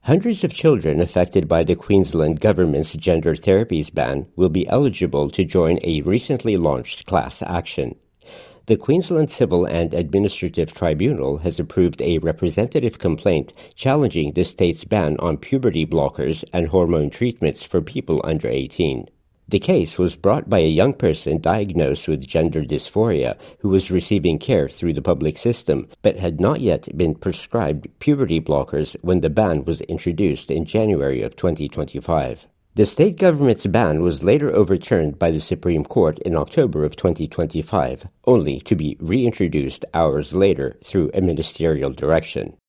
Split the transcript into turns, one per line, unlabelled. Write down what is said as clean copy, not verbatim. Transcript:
Hundreds of children affected by the Queensland government's gender therapies ban will be eligible to join a recently launched class action. The Queensland Civil and Administrative Tribunal has approved a representative complaint challenging the state's ban on puberty blockers and hormone treatments for people under 18. The case was brought by a young person diagnosed with gender dysphoria who was receiving care through the public system but had not yet been prescribed puberty blockers when the ban was introduced in January of 2025. The state government's ban was later overturned by the Supreme Court in October of 2025, only to be reintroduced hours later through a ministerial direction.